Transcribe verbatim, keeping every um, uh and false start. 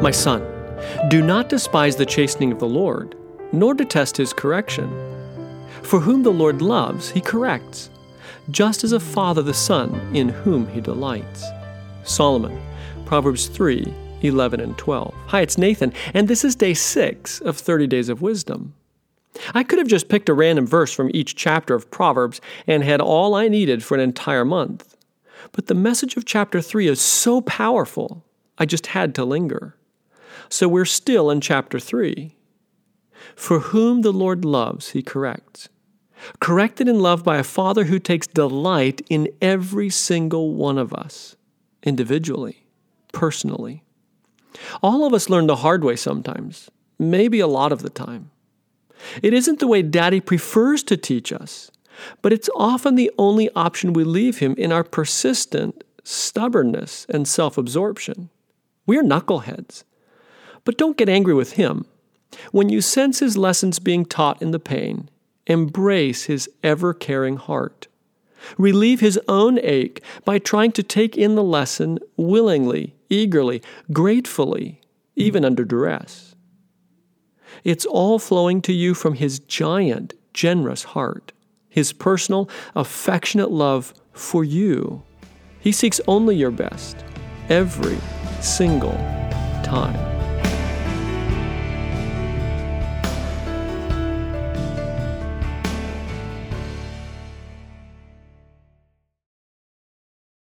My son, do not despise the chastening of the Lord, nor detest his correction. For whom the Lord loves, he corrects, just as a father the son in whom he delights. Solomon, Proverbs three, eleven and twelve. Hi, it's Nathan, and this is day six of thirty Days of Wisdom. I could have just picked a random verse from each chapter of Proverbs and had all I needed for an entire month. But the message of chapter three is so powerful, I just had to linger. So we're still in chapter three. For whom the Lord loves, he corrects. Corrected and loved by a Father who takes delight in every single one of us, individually, personally. All of us learn the hard way sometimes, maybe a lot of the time. It isn't the way Daddy prefers to teach us, but it's often the only option we leave him in our persistent stubbornness and self-absorption. We're knuckleheads. But don't get angry with him. When you sense his lessons being taught in the pain, embrace his ever-caring heart. Relieve his own ache by trying to take in the lesson willingly, eagerly, gratefully, even under duress. It's all flowing to you from his giant, generous heart, his personal, affectionate love for you. He seeks only your best, every single time.